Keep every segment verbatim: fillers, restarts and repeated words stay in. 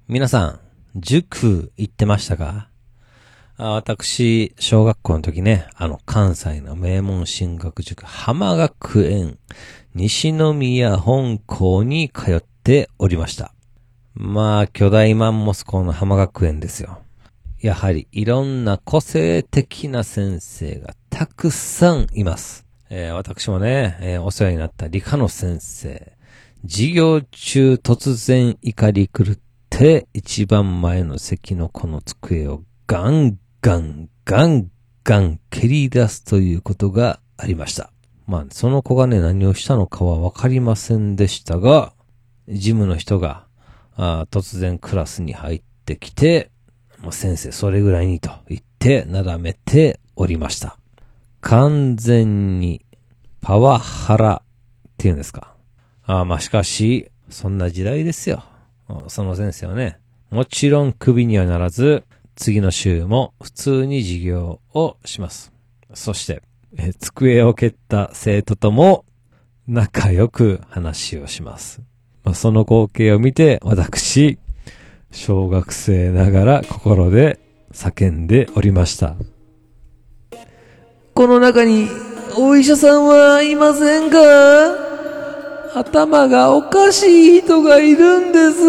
皆さん、塾行ってましたか？あ、私、小学校の時ね、あの、関西の名門進学塾、浜学園、西宮本校に通っておりました。まあ、巨大マンモス校の浜学園ですよ。やはり、いろんな個性的な先生がたくさんいます。えー、私もね、えー、お世話になった理科の先生、授業中突然怒り狂って、で、一番前の席のこの机をガンガンガンガン蹴り出すということがありました。まあ、その子がね、何をしたのかはわかりませんでしたが、事務の人があ突然クラスに入ってきて、もう先生それぐらいにと言ってなだめておりました。完全にパワハラっていうんですか。あまあしかし、そんな時代ですよ。その先生はね、もちろんクビにはならず、次の週も普通に授業をします。そして、え机を蹴った生徒とも仲良く話をします。まあ、その光景を見て、私、小学生ながら心で叫んでおりました。 この中にお医者さんはいませんか？頭がおかしい人がいるんです。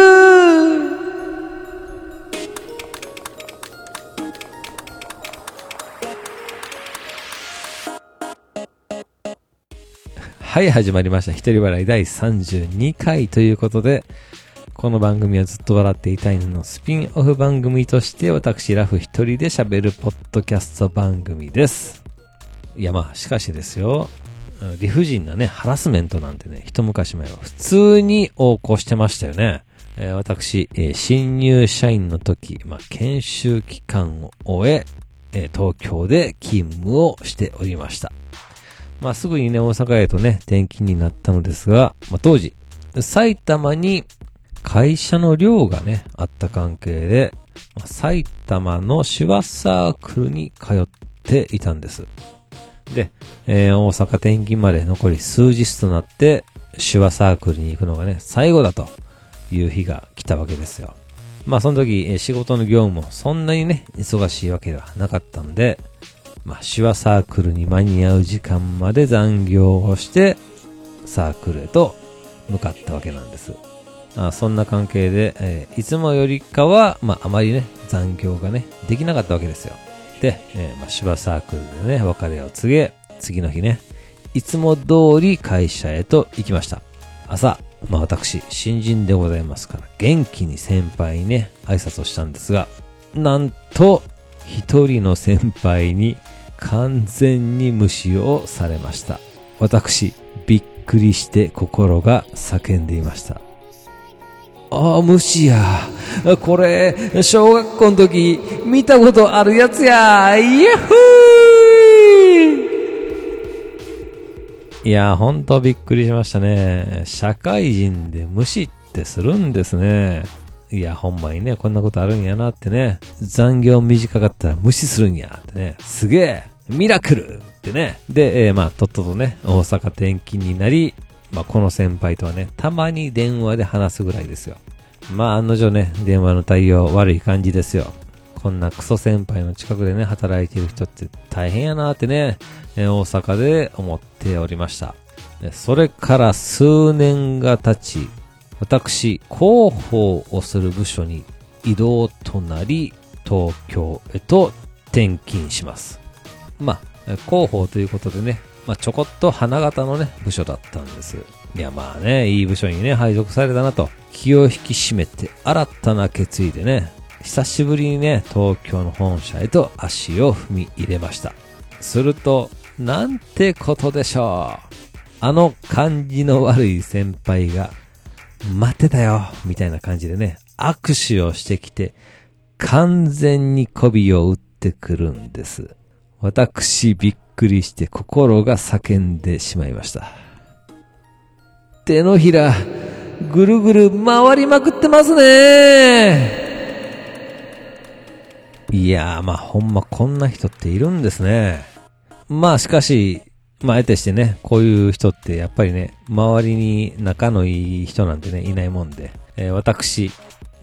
はい、始まりました。一人笑いだいさんじゅうにかいということで、この番組はずっと笑っていたいののスピンオフ番組として私ラフ一人で喋るポッドキャスト番組です。いやまあ、しかしですよ。理不尽なね、ハラスメントなんてね、一昔前は普通に横行してましたよね。えー、私、えー、新入社員の時、まあ、研修期間を終ええー、東京で勤務をしておりました。まあ、すぐにね、大阪へとね、転勤になったのですが、まあ、当時、埼玉に会社の寮がね、あった関係で、まあ、埼玉の手話サークルに通っていたんです。で、えー、大阪転勤まで残り数日となって、手話サークルに行くのがね、最後だという日が来たわけですよ。まあその時、えー、仕事の業務もそんなにね、忙しいわけではなかったんで、まあ手話サークルに間に合う時間まで残業をして、サークルへと向かったわけなんです。あそんな関係で、えー、いつもよりかは、まああまりね、残業がね、できなかったわけですよ。で、えー、まあ、手話サークルでね、別れを告げ、次の日ね、いつも通り会社へと行きました。朝、まあ私、新人でございますから、元気に先輩にね、挨拶をしたんですが、なんと、一人の先輩に完全に無視をされました。私、びっくりして心が叫んでいました。 ああ、無視や。これ、小学校の時、見たことあるやつや。イヤッフー！いや、ほんとびっくりしましたね。社会人で無視ってするんですね。いや、ほんまにね、こんなことあるんやなってね。残業短かったら無視するんやってね。すげえミラクルってね。で、えー、まあ、とっととね、大阪転勤になり、まあ、この先輩とはね、たまに電話で話すぐらいですよ。まあ、案の定ね、電話の対応悪い感じですよ。こんなクソ先輩の近くでね、働いている人って大変やなってね、えー、大阪で思っておりました。それから数年が経ち、私、広報をする部署に異動となり、東京へと転勤します。まあ、広報ということでね、まあ、ちょこっと花形のね、部署だったんです。いや、まあね、いい部署にね、配属されたなと、気を引き締めて、新たな決意でね、久しぶりにね、東京の本社へと足を踏み入れました。すると、なんてことでしょう。あの感じの悪い先輩が、待ってたよ、みたいな感じでね、握手をしてきて、完全に媚びを打ってくるんです。私、びっくりして心が叫んでしまいました。 手のひら、ぐるぐる回りまくってますね。 いやー、まあほんまこんな人っているんですね。まあしかし、まあ得てしてね、こういう人ってやっぱりね、周りに仲のいい人なんてね、いないもんで、えー、私、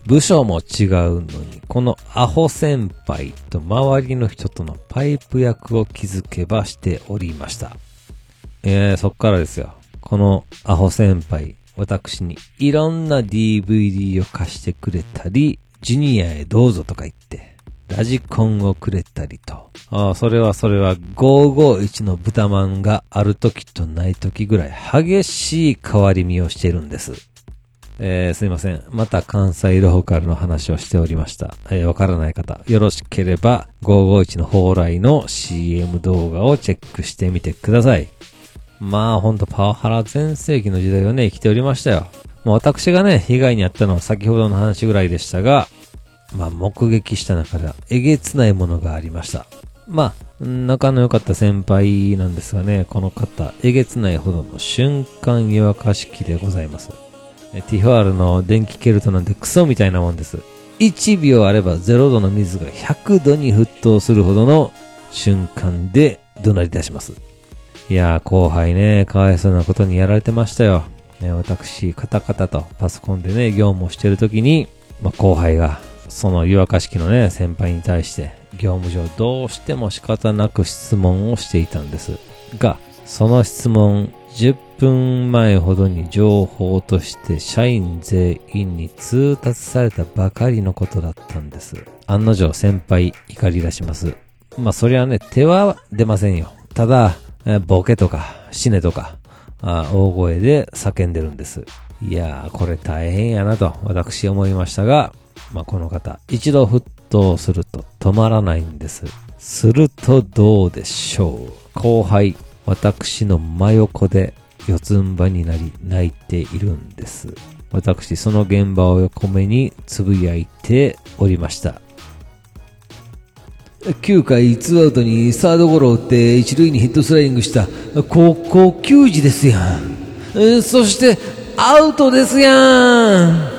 部署も違うのに、このアホ先輩と周りの人とのパイプ役を築けばしておりました。えー、そっからですよ。このアホ先輩、私にいろんな ディーブイディー を貸してくれたり、ジュニアへどうぞとか言って、ラジコンをくれたりと。ああ、それはそれはごーごーいちの豚まんがある時とない時ぐらい激しい変わり身をしているんです。えー、すいません。また関西ローカルの話をしておりました。えー、わからない方、よろしければごーごーいちの蓬莱の シーエム 動画をチェックしてみてください。まあほんとパワハラ全盛期の時代をね、生きておりましたよ。もう私がね、被害に遭ったのは先ほどの話ぐらいでしたが、まあ目撃した中ではえげつないものがありました。まあ、仲の良かった先輩なんですがね、この方、えげつないほどの瞬間湯沸かし器でございます。ティファールの電気ケルトなんてクソみたいなもんです。いちびょうあればゼロどの水がひゃくどに沸騰するほどの瞬間で怒鳴り出します。いやー、後輩ね、かわいそうなことにやられてましたよ。ね、私、カタカタとパソコンでね、業務をしてるときに、まあ、後輩が、その湯沸かし器のね、先輩に対して、業務上どうしても仕方なく質問をしていたんです。が、その質問、じゅっぷんまえほどに情報として社員全員に通達されたばかりのことだったんです。案の定先輩怒り出します。まあそりゃね、手は出ませんよ。ただ、ボケとか死ねとかあ大声で叫んでるんです。いやーこれ大変やなと私思いましたが、まあこの方一度沸騰すると止まらないんです。するとどうでしょう。後輩私の真横で四つん這いになり泣いているんです。私その現場を横目につぶやいておりました。 きゅうかいツーアウトにサードゴロを打って一塁にヒットスライディングした高校球児ですやん。えー、そしてアウトですやん。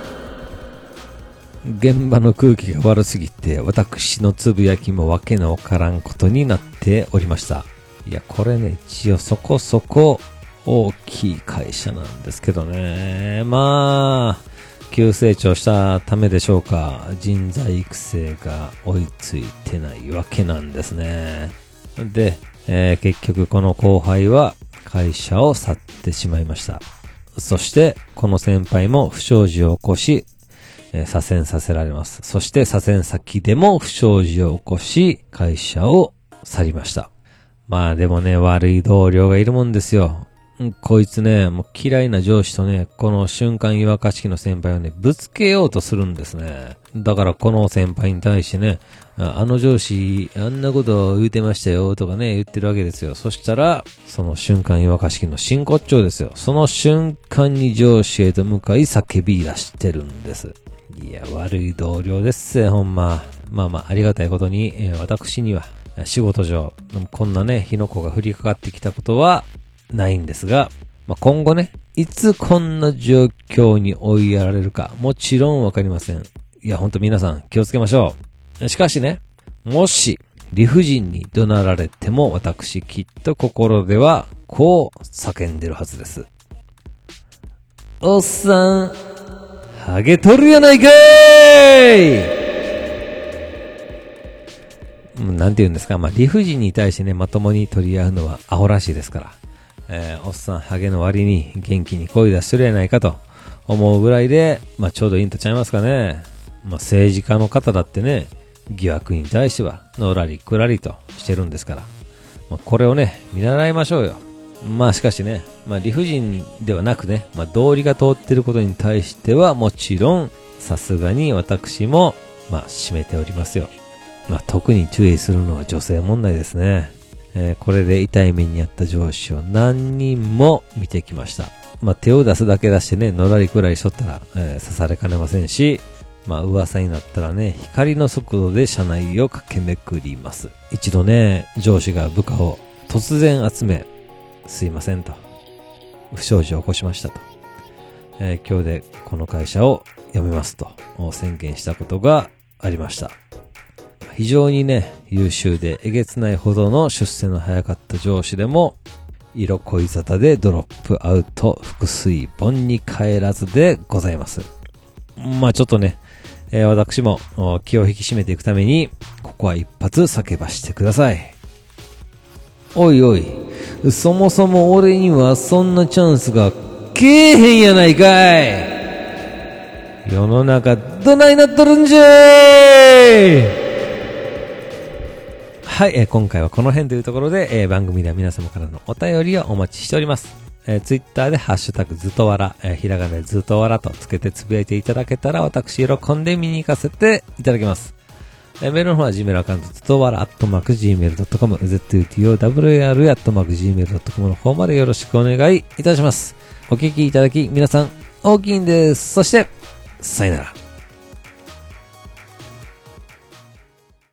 現場の空気が悪すぎて私のつぶやきもわけのわからんことになっておりました。いやこれね一応そこそこ大きい会社なんですけどね、まあ急成長したためでしょうか、人材育成が追いついてないわけなんですね。で、えー、結局この後輩は会社を去ってしまいました。そしてこの先輩も不祥事を起こし、えー、左遷させられます。そして左遷先でも不祥事を起こし会社を去りました。まあでもね、悪い同僚がいるもんですよ。こいつね、もう嫌いな上司とね、この瞬間湯沸かし器の先輩をね、ぶつけようとするんですね。だからこの先輩に対してね、あの上司、あんなことを言うてましたよとかね、言ってるわけですよ。そしたら、その瞬間湯沸かし器の真骨頂ですよ。その瞬間に上司へと向かい叫び出してるんです。いや、悪い同僚ですよ、ほんま。まあまあ、ありがたいことに、えー、私には、仕事上、こんなね、火の粉が降りかかってきたことは、ないんですが、まあ、今後ね、いつこんな状況に追いやられるか、もちろんわかりません。いや、ほんと皆さん気をつけましょう。しかしね、もし理不尽に怒鳴られても、私きっと心ではこう叫んでるはずです。おっさん、ハゲとるやないかーい。なんて言うんですか、まあ、理不尽に対してね、まともに取り合うのはアホらしいですから。えー、おっさんハゲの割に元気に声出してるやないかと思うぐらいで、まあちょうどいいんとちゃいますかね。まあ政治家の方だってね、疑惑に対してはのらりくらりとしてるんですから、まあ、これをね見習いましょうよ。まあしかしね、まあ理不尽ではなくね、まあ道理が通ってることに対してはもちろんさすがに私もまあ締めておりますよ。まあ特に注意するのは女性問題ですね。えー、これで痛い目にあった上司を何人も見てきました。まあ手を出すだけ出してね、のらりくらいしとったら、えー、刺されかねませんし、まあ噂になったらね、光の速度で社内を駆け巡ります。一度ね、上司が部下を突然集め、すいませんと、不祥事を起こしましたと、えー、今日でこの会社を辞めますと宣言したことがありました。非常にね、優秀でえげつないほどの出世の早かった上司でも、色恋沙汰でドロップアウト、腹水盆に帰らずでございます。 まあちょっとね、えー、私も気を引き締めていくために、ここは一発叫ばしてください。 おいおい、そもそも俺にはそんなチャンスがけえへんやないかい。世の中どないなっとるんじゃーい。 はい、えー、今回はこの辺というところで、えー、番組では皆様からのお便りをお待ちしております。えー、ツイッターでハッシュタグずとわら、えー、ひらがなでずとわらとつけてつぶやいていただけたら私喜んで見に行かせていただきます。えー、メールの方は Gmail アカウントずとわらアットマーク ジーメールドットコム ズットワラ アットマーク ジーメールドットコム の方までよろしくお願いいたします。お聞きいただき皆さん大きいんです。そしてさよなら。